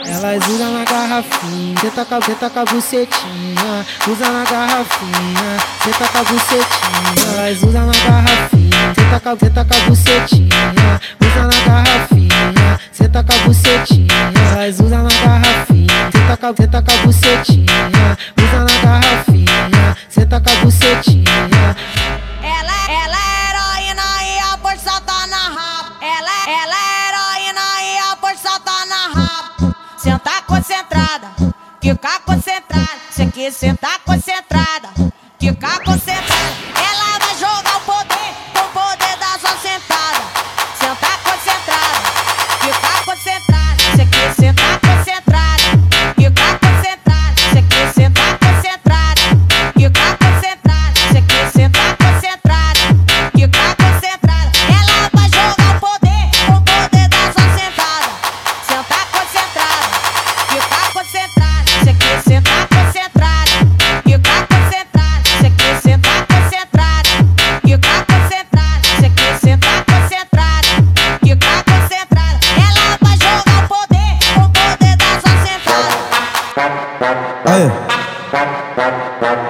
Elas usam na garrafinha, cê toca a bucetinha. Usa na garrafinha, cê toca a bucetinha. Elas usam na garrafinha, cê toca a bucetinha. Usa na garrafinha, cê toca a bucetinha. Elas usam na garrafinha, cê toca a bucetinha. Usa na garrafinha, cê toca a bucetinha. Ela é heroína e a força tá na rapa. Ela é heroína e a força tá na rapa. Senta concentrada, fica concentrada. Cê quer sentar concentrada, fica concentrada. Ela vai jogar o poder com o poder da sua sentada. Senta concentrada, fica concentrada. Cê quer sentar concentrada, fica concentrada. Cê quer sentar concentrada, fica concentrada. Cê quer sentar concentrada, fica concentrada. Ela vai jogar o poder com o poder da sua sentada. Senta concentrada, fica concentrada. Cê quer sentar concentrada, fica concentrada. Cê quer sentar concentrada, fica concentrada. Cê quer sentar concentrada, fica concentrada. Ela vai jogar o poder com o poder da sua sentada. Aí.